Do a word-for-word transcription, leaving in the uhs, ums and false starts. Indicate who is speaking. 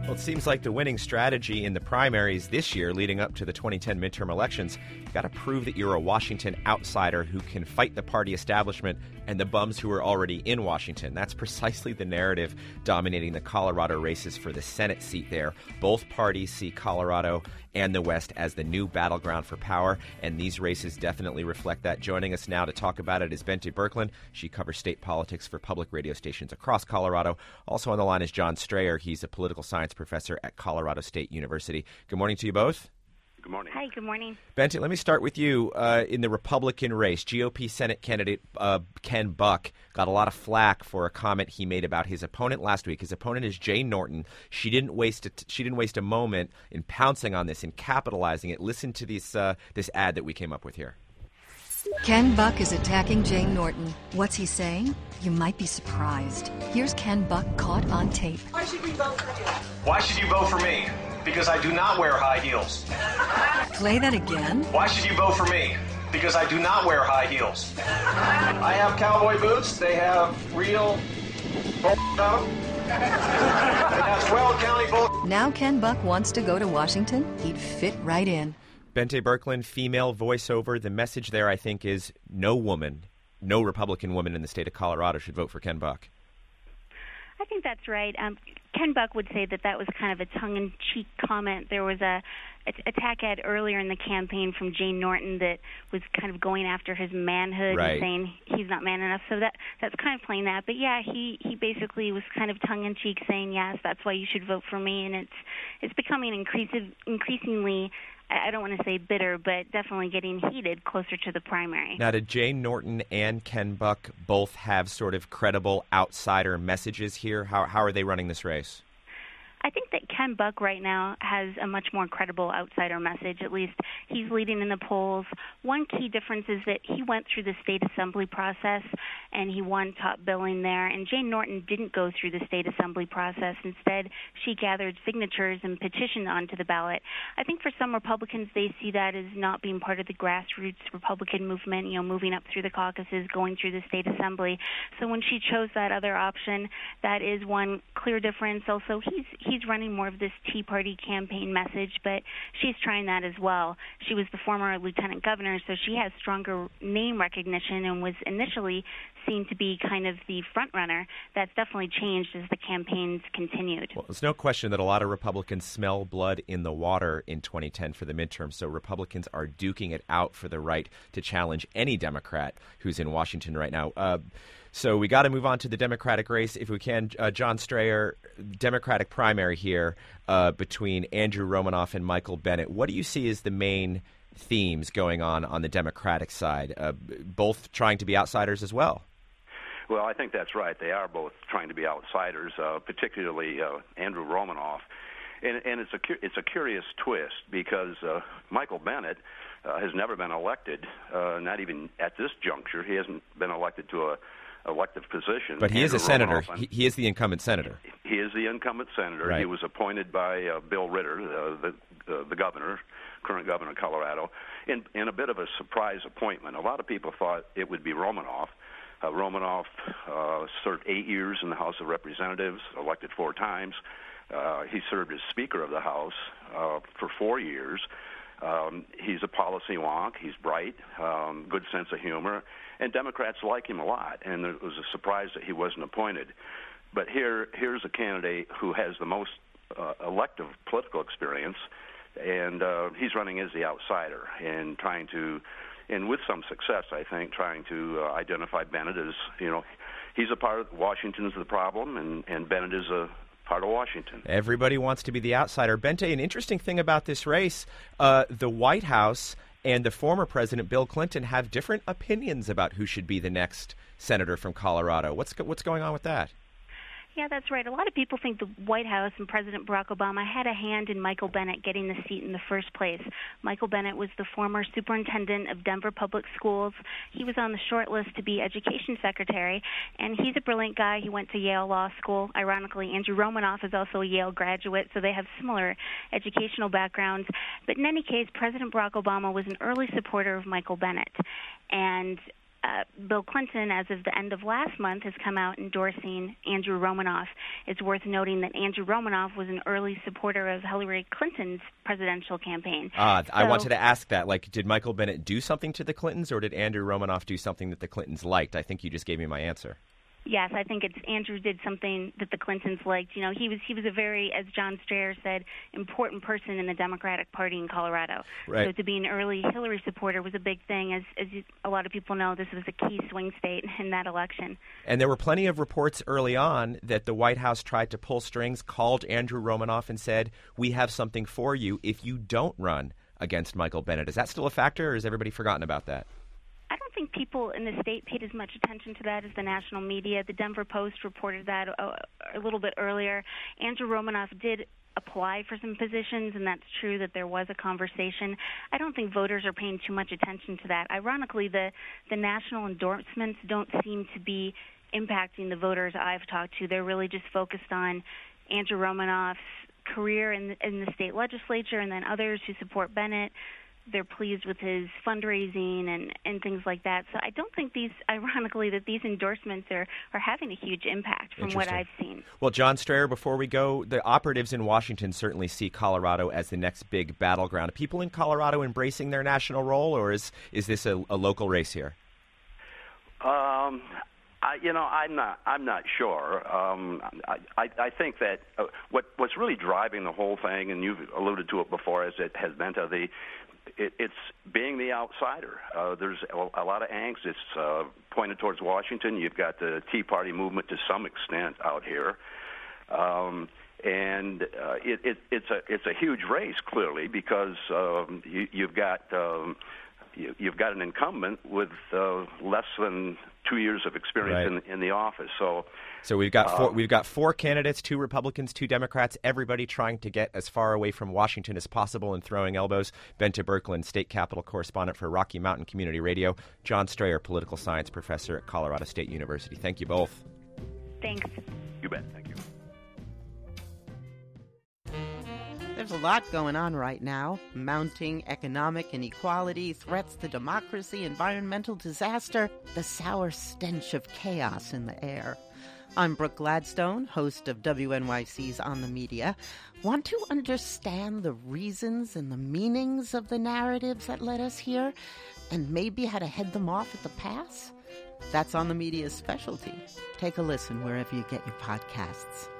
Speaker 1: Well, it seems like the winning strategy in the primaries this year leading up to the twenty ten midterm elections, you've got to prove that you're a Washington outsider who can fight the party establishment and the bums who are already in Washington. That's precisely the narrative dominating the Colorado races for the Senate seat there. Both parties see Colorado and the West as the new battleground for power, and these races definitely reflect that. Joining us now to talk about it is Bente Birkeland. She covers state politics for public radio stations across Colorado. Also on the line is John Strayer. He's a political science professor at Colorado State University. Good morning to you both.
Speaker 2: Good morning.
Speaker 3: Hi, good morning.
Speaker 1: Bente, let me start with you. Uh, in the Republican race, G O P Senate candidate uh, Ken Buck got a lot of flack for a comment he made about his opponent last week. His opponent is Jane Norton. She didn't waste a, she didn't waste a moment in pouncing on this and capitalizing it. Listen to this uh, this ad that we came up with here.
Speaker 4: Ken Buck is attacking Jane Norton. What's he saying? You might be surprised. Here's Ken Buck caught on tape.
Speaker 5: Why should we vote for you?
Speaker 6: Why should you vote for me? Because I do not wear high heels.
Speaker 4: Play that again.
Speaker 6: Why should you vote for me? Because I do not wear high heels. I have cowboy boots. They have real bull on them. It has Weld County bull.
Speaker 4: Now Ken Buck wants to go to Washington. He'd fit right in.
Speaker 1: Bente Birkeland, female voiceover. The message there, I think, is no woman, no Republican woman in the state of Colorado should vote for Ken Buck.
Speaker 3: I think that's right. Um, Ken Buck would say that that was kind of a tongue-in-cheek comment. There was a, a attack ad earlier in the campaign from Jane Norton that was kind of going after his manhood
Speaker 1: right.
Speaker 3: and saying he's not man enough. So that that's kind of playing that. But yeah, he, he basically was kind of tongue-in-cheek saying, yes, that's why you should vote for me. And it's it's becoming increasing, increasingly, I don't want to say bitter, but definitely getting heated closer to the primary.
Speaker 1: Now, did Jane Norton and Ken Buck both have sort of credible outsider messages here? How how are they running this race?
Speaker 3: I think that Ken Buck right now has a much more credible outsider message. At least he's leading in the polls. One key difference is that he went through the state assembly process and he won top billing there. And Jane Norton didn't go through the state assembly process. Instead, she gathered signatures and petitioned onto the ballot. I think for some Republicans, they see that as not being part of the grassroots Republican movement, you know, moving up through the caucuses, going through the state assembly. So when she chose that other option, that is one clear difference. Also, he's He's running more of this Tea Party campaign message, but she's trying that as well. She was the former lieutenant governor, so she has stronger name recognition and was initially seen to be kind of the front runner. That's definitely changed as the campaigns continued.
Speaker 1: Well, there's no question that a lot of Republicans smell blood in the water in twenty ten for the midterm, so Republicans are duking it out for the right to challenge any Democrat who's in Washington right now. Uh, So we got to move on to the Democratic race if we can. Uh, John Strayer, Democratic primary here uh, between Andrew Romanoff and Michael Bennet. What do you see as the main themes going on on the Democratic side, uh, both trying to be outsiders as well?
Speaker 2: Well, I think that's right. They are both trying to be outsiders, uh, particularly uh, Andrew Romanoff. And, and it's a it's a curious twist because uh, Michael Bennet uh, has never been elected, uh, not even at this juncture. He hasn't been elected to a elective position.
Speaker 1: But he
Speaker 2: Andrew
Speaker 1: is a senator.
Speaker 2: Romanoff,
Speaker 1: He, he is the incumbent senator.
Speaker 2: He is the incumbent senator.
Speaker 1: Right.
Speaker 2: He was appointed by uh, Bill Ritter, uh, the uh, the governor, current governor of Colorado, in, in a bit of a surprise appointment. A lot of people thought it would be Romanoff. Uh, Romanoff uh, served eight years in the House of Representatives, elected four times. Uh, he served as Speaker of the House uh, for four years. Um, he's a policy wonk. He's bright, um, good sense of humor, and Democrats like him a lot. And it was a surprise that he wasn't appointed. But here, here's a candidate who has the most uh, elective political experience, and uh, he's running as the outsider and trying to, and with some success, I think, trying to uh, identify Bennet as, you know, he's a part of Washington's the problem, and, and Bennet is a part of Washington.
Speaker 1: Everybody wants to be the outsider. Bente, an interesting thing about this race, uh, the White House and the former President Bill Clinton have different opinions about who should be the next senator from Colorado. What's go- what's going on with that?
Speaker 3: Yeah, that's right. A lot of people think the White House and President Barack Obama had a hand in Michael Bennet getting the seat in the first place. Michael Bennet was the former superintendent of Denver Public Schools. He was on the short list to be education secretary, and he's a brilliant guy. He went to Yale Law School. Ironically, Andrew Romanoff is also a Yale graduate, so they have similar educational backgrounds. But in any case, President Barack Obama was an early supporter of Michael Bennet. And Uh, Bill Clinton, as of the end of last month, has come out endorsing Andrew Romanoff. It's worth noting that Andrew Romanoff was an early supporter of Hillary Clinton's presidential campaign.
Speaker 1: Uh,
Speaker 3: so,
Speaker 1: I wanted to ask that. Like, did Michael Bennet do something to the Clintons, or did Andrew Romanoff do something that the Clintons liked? I think you just gave me my answer.
Speaker 3: Yes, I think it's Andrew did something that the Clintons liked. You know, he was he was a very, as John Strayer said, important person in the Democratic Party in Colorado.
Speaker 1: Right.
Speaker 3: So to be an early Hillary supporter was a big thing. As as you, a lot of people know, this was a key swing state in that election.
Speaker 1: And there were plenty of reports early on that the White House tried to pull strings, called Andrew Romanoff and said, "We have something for you if you don't run against Michael Bennet." Is that still a factor, or has everybody forgotten about that?
Speaker 3: I don't think people in the state paid as much attention to that as the national media. The Denver Post reported that a, a little bit earlier. Andrew Romanoff did apply for some positions, and that's true that there was a conversation. I don't think voters are paying too much attention to that. Ironically, the, the national endorsements don't seem to be impacting the voters I've talked to. They're really just focused on Andrew Romanoff's career in the, in the state legislature, and then others who support Bennet. They're pleased with his fundraising and, and things like that. So I don't think these, ironically, that these endorsements are, are having a huge impact from what I've seen.
Speaker 1: Well, John Strayer, before we go, the operatives in Washington certainly see Colorado as the next big battleground. Are people in Colorado embracing their national role, or is, is this a, a local race here?
Speaker 2: Um, I, you know, I'm not. I'm not sure. Um, I, I, I think that uh, what what's really driving the whole thing, and you've alluded to it before, as it has been to the. It, it's being the outsider. Uh, there's a, a lot of angst. It's uh, pointed towards Washington. You've got the Tea Party movement to some extent out here, um, and uh, it, it, it's a it's a huge race clearly because um, you, you've got um, you, you've got an incumbent with uh, less than two years of experience
Speaker 1: right.
Speaker 2: in, in the office. So.
Speaker 1: So we've got four,
Speaker 2: uh,
Speaker 1: we've got four candidates, two Republicans, two Democrats, everybody trying to get as far away from Washington as possible and throwing elbows. Bente Birkeland, state capitol correspondent for Rocky Mountain Community Radio. John Strayer, political science professor at Colorado State University. Thank you both.
Speaker 3: Thanks.
Speaker 2: You bet. Thank you.
Speaker 5: There's a lot going on right now. Mounting economic inequality, threats to democracy, environmental disaster, the sour stench of chaos in the air. I'm Brooke Gladstone, host of W N Y C's On the Media. Want to understand the reasons and the meanings of the narratives that led us here, and maybe how to head them off at the pass? That's On the Media's specialty. Take a listen wherever you get your podcasts.